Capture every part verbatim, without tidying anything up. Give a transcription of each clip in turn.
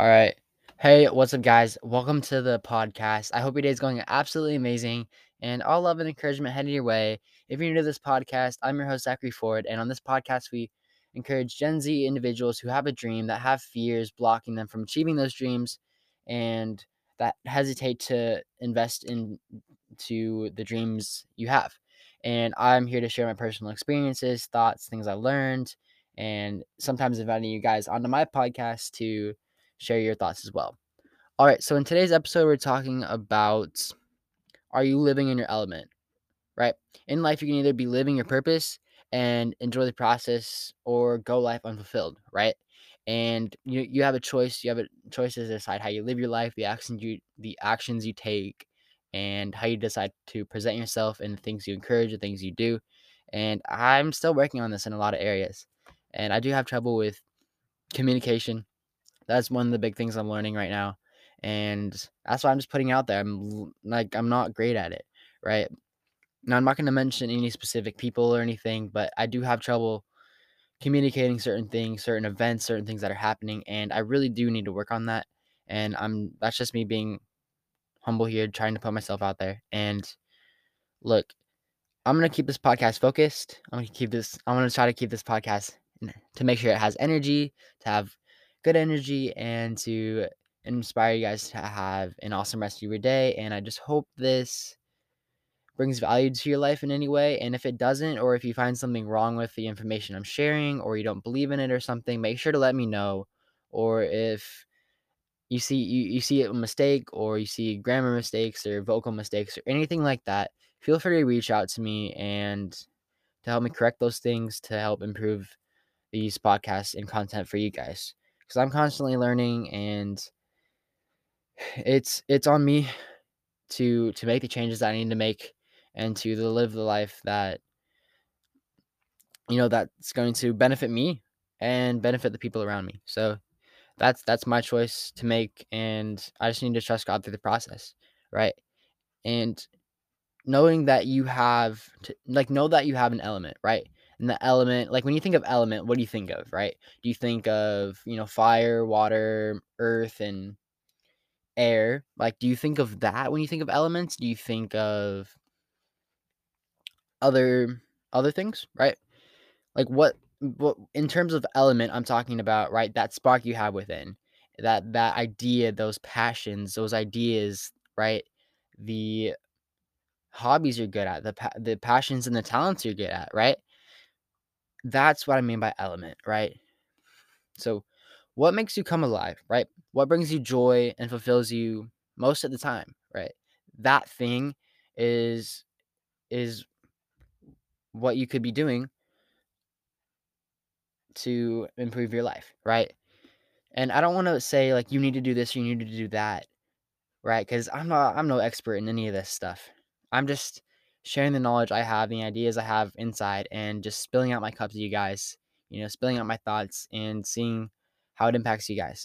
All right. Hey, what's up, guys? Welcome to the podcast. I hope your day is going absolutely amazing and all love and encouragement headed your way. If you're new to this podcast, I'm your host, Zachary Ford. And on this podcast, we encourage Gen Z individuals who have a dream that have fears blocking them from achieving those dreams and that hesitate to invest into the dreams you have. And I'm here to share my personal experiences, thoughts, things I learned, and sometimes inviting you guys onto my podcast to share your thoughts as well. All right, so in today's episode, we're talking about, are you living in your element, right? In life, you can either be living your purpose and enjoy the process or go life unfulfilled, right? And you you have a choice. You have a choice to decide how you live your life, the actions you the actions you take, and how you decide to present yourself and the things you encourage, the things you do. And I'm still working on this in a lot of areas. And I do have trouble with communication. That's one of the big things I'm learning right now, and that's why I'm just putting out there. I'm l like, I'm not great at it, right? Now, I'm not gonna mention any specific people or anything, but I do have trouble communicating certain things, certain events, certain things that are happening, and I really do need to work on that, and I'm that's just me being humble here, trying to put myself out there, and look, I'm gonna keep this podcast focused. I'm gonna keep this I'm gonna try to keep this podcast n to make sure it has energy, to have good energy, and to inspire you guys to have an awesome rest of your day, and I just hope this brings value to your life in any way, and if it doesn't, or if you find something wrong with the information I'm sharing, or you don't believe in it or something, make sure to let me know, or if you see you you see a mistake or you see grammar mistakes or vocal mistakes or anything like that, feel free to reach out to me and to help me correct those things to help improve these podcasts and content for you guys. Because I'm constantly learning and it's it's on me to to make the changes that I need to make and to live the life that you know that's going to benefit me and benefit the people around me. So that's that's my choice to make, and I just need to trust God through the process, right? And knowing that you have to, like, know that you have an element, right? And the element, like, when you think of element, what do you think of, right? Do you think of, you know, fire, water, earth, and air? Like, do you think of that when you think of elements? Do you think of other other things, right? Like, what what in terms of element I'm talking about, right? That spark you have within, that that idea, those passions, those ideas, right? The hobbies you're good at, the pa the passions and the talents you're good at, right? That's what I mean by element, right? So, what makes you come alive, right? What brings you joy and fulfills you most of the time, right? That thing is is what you could be doing to improve your life, right? And I don't wanna say, like, you need to do this, you need to do that, right? Because 'Cause I'm not I'm no expert in any of this stuff. I'm just sharing the knowledge I have, the ideas I have inside, and just spilling out my cup to you guys, you know, spilling out my thoughts and seeing how it impacts you guys.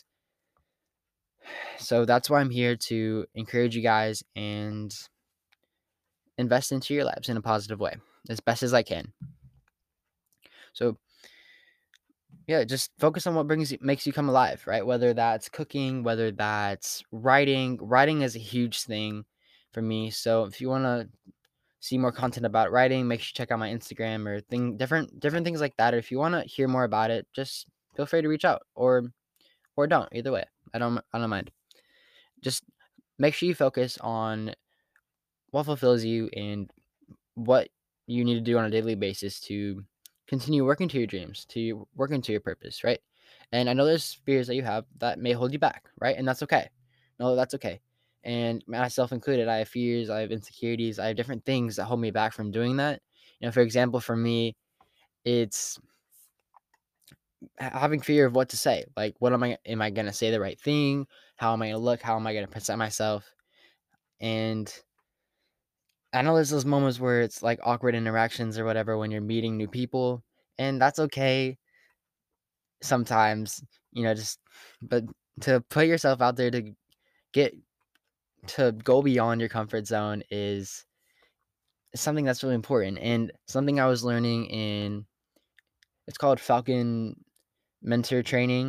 So that's why I'm here to encourage you guys and invest into your lives in a positive way as best as I can. So yeah, just focus on what brings you makes you come alive, right? Whether that's cooking, whether that's writing. Writing is a huge thing for me. So if you want to see more content about writing, make sure you check out my Instagram or thing different different things like that. Or if you want to hear more about it, just feel free to reach out or or don't. Either way, I don't I don't mind. Just make sure you focus on what fulfills you and what you need to do on a daily basis to continue working to your dreams, to work into your purpose, right? And I know there's fears that you have that may hold you back, right? And that's okay. No, that's okay. And myself included, I have fears, I have insecurities, I have different things that hold me back from doing that. You know, for example, for me, it's ha- having fear of what to say. Like, what am I, am I going to say the right thing? How am I going to look? How am I going to present myself? And I know there's those moments where it's like awkward interactions or whatever when you're meeting new people, and that's okay sometimes, you know, just but to put yourself out there to get to go beyond your comfort zone is something that's really important and something I was learning in it's called Falcon Mentor Training.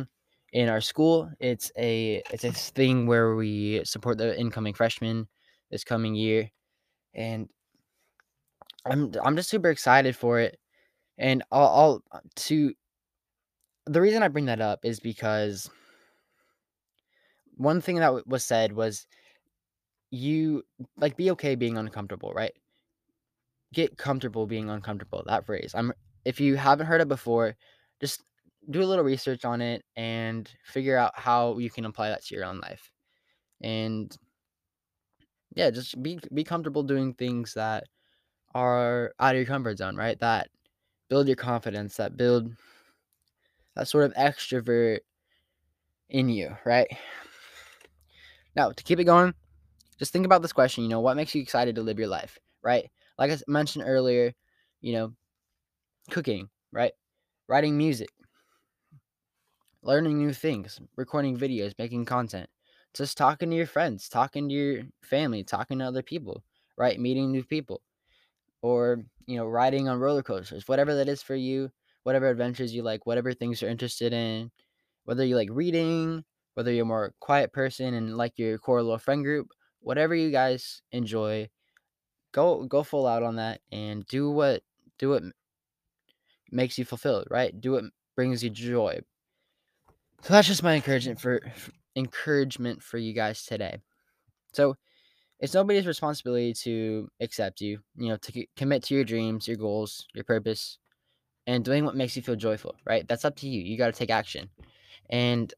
in our school. It's a it's a thing where we support the incoming freshmen this coming year, and I'm I'm just super excited for it. And I'll, I'll to the reason I bring that up is because one thing that w- was said was you like be okay being uncomfortable, right? Get comfortable being uncomfortable. That phrase. I'm If you haven't heard it before, just do a little research on it and figure out how you can apply that to your own life. And yeah, just be be comfortable doing things that are out of your comfort zone, right? That build your confidence, that build that sort of extrovert in you, right? Now, to keep it going, just think about this question, you know, what makes you excited to live your life, right? Like I s- mentioned earlier, you know, cooking, right? Writing music, learning new things, recording videos, making content, just talking to your friends, talking to your family, talking to other people, right? Meeting new people, or, you know, riding on roller coasters, whatever that is for you, whatever adventures you like, whatever things you're interested in, whether you like reading, whether you're a more quiet person and like your core little friend group, whatever you guys enjoy, go go full out on that and do what do what makes you fulfilled, right? Do what brings you joy. So that's just my encouragement for f- encouragement for you guys today. So it's nobody's responsibility to accept you, you know, to c- commit to your dreams, your goals, your purpose, and doing what makes you feel joyful, right? That's up to you. You got to take action. And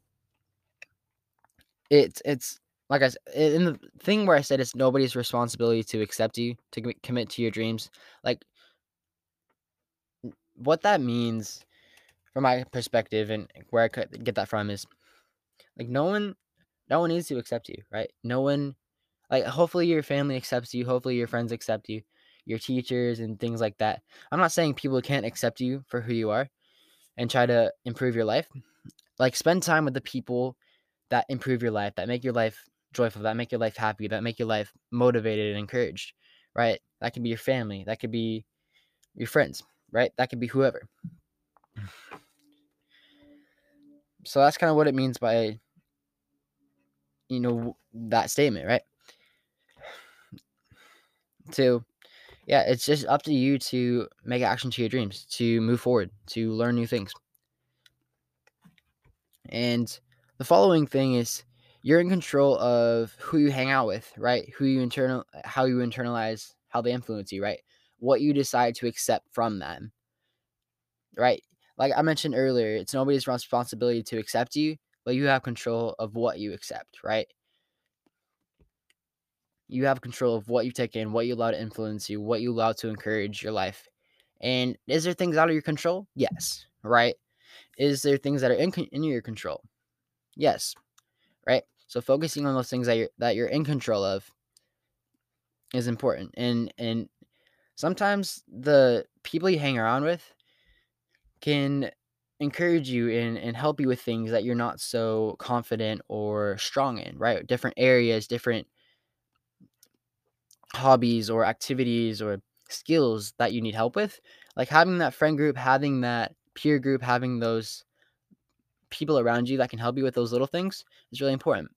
it's it's like I said, in the thing where I said it's nobody's responsibility to accept you, to commi- commit to your dreams. Like what that means from my perspective and where I could get that from is like no one no one needs to accept you, right? No one like hopefully your family accepts you, hopefully your friends accept you, your teachers and things like that. I'm not saying people can't accept you for who you are and try to improve your life. Like spend time with the people that improve your life, that make your life joyful, that make your life happy, that make your life motivated and encouraged, right? That could be your family, that could be your friends, right? That could be whoever. So that's kind of what it means by, you know, that statement, right? So, yeah, it's just up to you to make action to your dreams, to move forward, to learn new things. And the following thing is you're in control of who you hang out with, right? Who you internal how you internalize how they influence you, right? What you decide to accept from them, right? Like I mentioned earlier, it's nobody's responsibility to accept you, but you have control of what you accept, right? You have control of what you take in, what you allow to influence you, what you allow to encourage your life. And is there things out of your control? Yes, right? Is there things that are in, in your control? Yes, right? So focusing on those things that you're that you're in control of is important. And and sometimes the people you hang around with can encourage you and, and help you with things that you're not so confident or strong in, right? Different areas, different hobbies or activities or skills that you need help with. Like having that friend group, having that peer group, having those people around you that can help you with those little things is really important.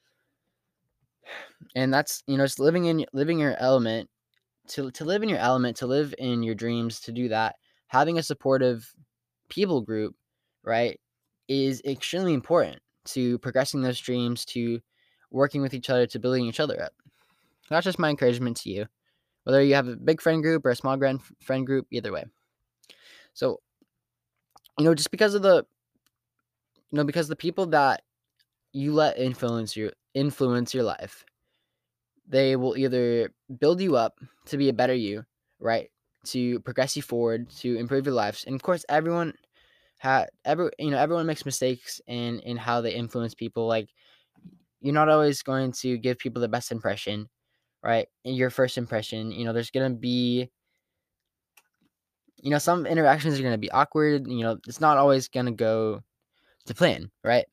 And that's, you know, just living in living your element to to live in your element, to live in your dreams, to do that, having a supportive people group, right, is extremely important to progressing those dreams, to working with each other, to building each other up. That's just my encouragement to you. Whether you have a big friend group or a small grand friend group, either way. So, you know, just because of the you know, because the people that you let influence your influence your life, they will either build you up to be a better you, right? To progress you forward, to improve your lives. And of course, everyone had every you know, everyone makes mistakes in in how they influence people. Like you're not always going to give people the best impression, right? In your first impression, you know, there's gonna be you know, some interactions are gonna be awkward, you know, it's not always gonna go to plan, right?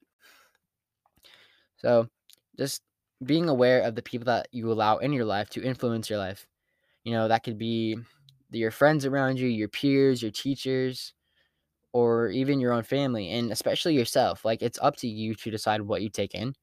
So just being aware of the people that you allow in your life to influence your life. You know, that could be your friends around you, your peers, your teachers, or even your own family, and especially yourself. Like, it's up to you to decide what you take in.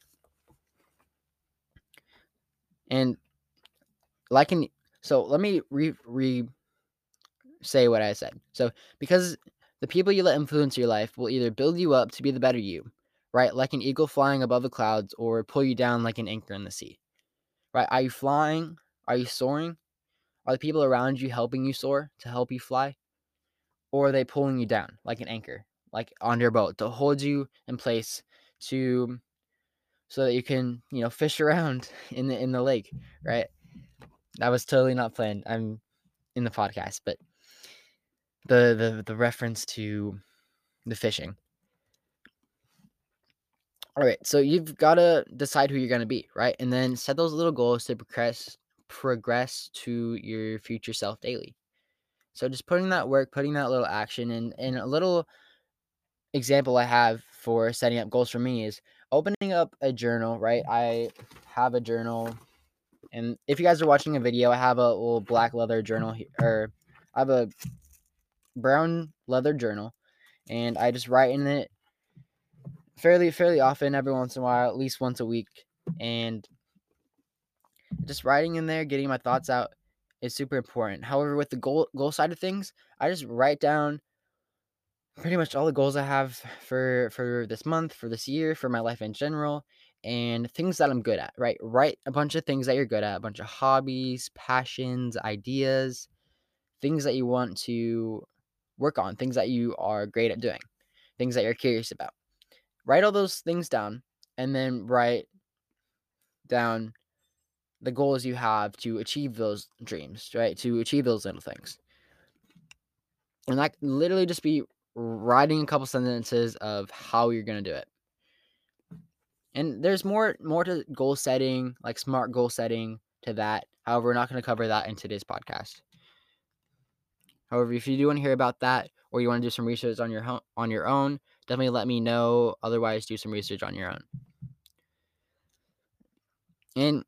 And like in so let me re re say what I said. So because the people you let influence your life will either build you up to be the better you, right? Like an eagle flying above the clouds, or pull you down like an anchor in the sea. Right? Are you flying? Are you soaring? Are the people around you helping you soar to help you fly? Or are they pulling you down like an anchor, like on your boat, to hold you in place, to so that you can, you know, fish around in the in the lake, right? That was totally not planned. I'm in the podcast, but the the the reference to the fishing. All right, so you've got to decide who you're going to be, right? And then set those little goals to progress progress to your future self daily. So just putting that work, putting that little action in, and a little example I have for setting up goals for me is opening up a journal, right? I have a journal, and if you guys are watching a video, I have a little black leather journal here, or I have a brown leather journal, and I just write in it fairly fairly often, every once in a while, at least once a week, and just writing in there, getting my thoughts out is super important. However, with the goal goal side of things, I just write down pretty much all the goals I have for for this month, for this year, for my life in general, and things that I'm good at, right? Write a bunch of things that you're good at, a bunch of hobbies, passions, ideas, things that you want to work on, things that you are great at doing, things that you're curious about. Write all those things down, and then write down the goals you have to achieve those dreams, right? To achieve those little things. And that can literally just be writing a couple sentences of how you're going to do it. And there's more more to goal setting, like smart goal setting to that. However, we're not going to cover that in today's podcast. However, if you do want to hear about that, or you want to do some research on your ho- on your own, definitely let me know. Otherwise, do some research on your own. And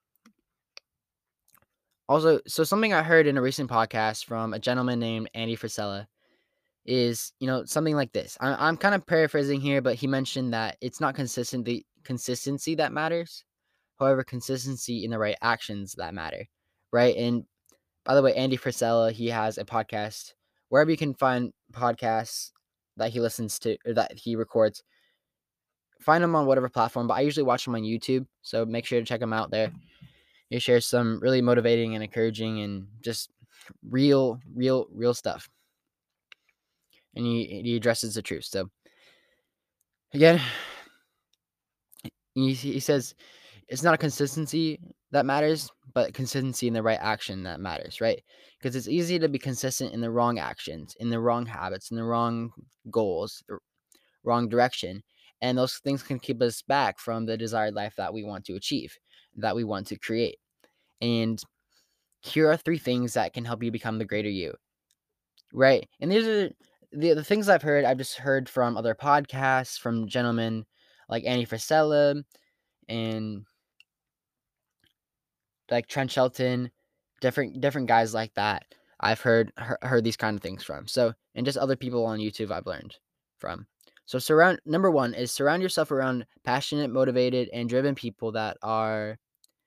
also, so something I heard in a recent podcast from a gentleman named Andy Frisella is, you know, something like this. I, I'm kind of paraphrasing here, but he mentioned that it's not consistent the consistency that matters. However, consistency in the right actions that matter, right? And by the way, Andy Frisella, he has a podcast wherever you can find podcasts that he listens to or that he records. Find him on whatever platform, but I usually watch him on YouTube, so make sure to check him out there. He shares some really motivating and encouraging and just real, real, real stuff, and he he addresses the truth. So again, he he says it's not a consistency that matters, but consistency in the right action that matters, right? Because it's easy to be consistent in the wrong actions, in the wrong habits, in the wrong goals, the wrong direction. And those things can keep us back from the desired life that we want to achieve, that we want to create. And here are three things that can help you become the greater you, right? And these are the, the things I've heard. I've just heard from other podcasts, from gentlemen like Andy Frisella and like Trent Shelton, different different guys like that. I've heard heard, heard these kind of things from. So, and just other people on YouTube I've learned from. So surround number one is surround yourself around passionate, motivated, and driven people that are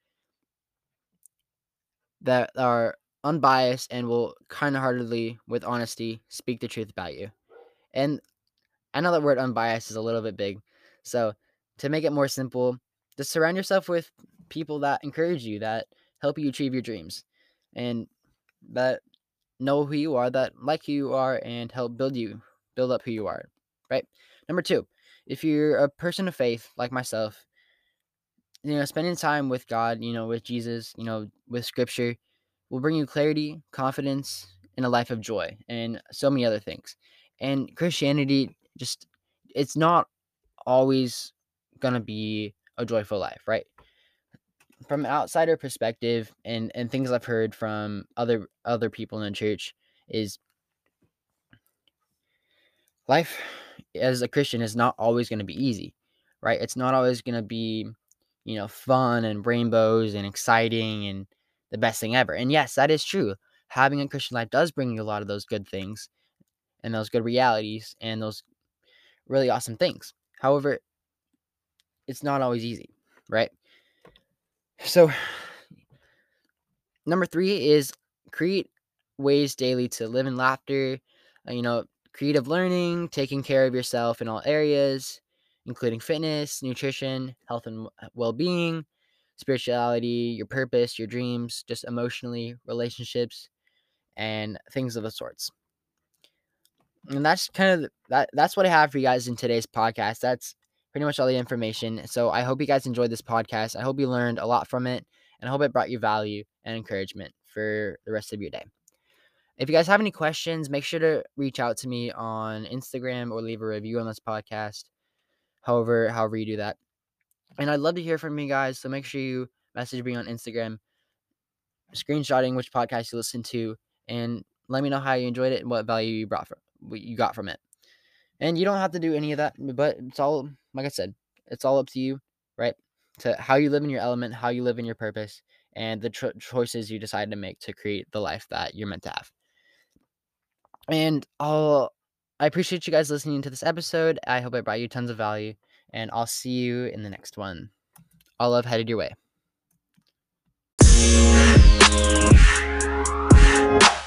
that are unbiased and will kind-heartedly, with honesty, speak the truth about you. And I know that word unbiased is a little bit big. So to make it more simple, just surround yourself with people that encourage you, that help you achieve your dreams, and that know who you are, that like who you are, and help build you, build up who you are, right? Number two, if you're a person of faith like myself, you know, spending time with God, you know, with Jesus, you know, with Scripture, will bring you clarity, confidence, and a life of joy, and so many other things. And Christianity just, it's not always gonna be a joyful life, right? From an outsider perspective, and and things I've heard from other other people in the church is life as a Christian is not always going to be easy, right? It's not always going to be, you know, fun and rainbows and exciting and the best thing ever. And yes, that is true. Having a Christian life does bring you a lot of those good things, and those good realities and those really awesome things. However, it's not always easy, right? So number three is create ways daily to live in laughter, uh, you know, creative learning, taking care of yourself in all areas, including fitness, nutrition, health and well being, spirituality, your purpose, your dreams, just emotionally, relationships, and things of the sorts. And that's kind of the- that. That's what I have for you guys in today's podcast. That's pretty much all the information. So I hope you guys enjoyed this podcast. I hope you learned a lot from it, and I hope it brought you value and encouragement for the rest of your day. If you guys have any questions, make sure to reach out to me on Instagram or leave a review on this podcast. However, however you do that. And I'd love to hear from you guys. So make sure you message me on Instagram, screenshotting which podcast you listened to, and let me know how you enjoyed it and what value you brought from what you got from it. And you don't have to do any of that, but it's all, like I said, it's all up to you, right? To how you live in your element, how you live in your purpose, and the cho- choices you decide to make to create the life that you're meant to have. And I'll, I appreciate you guys listening to this episode. I hope it brought you tons of value, and I'll see you in the next one. All love headed your way.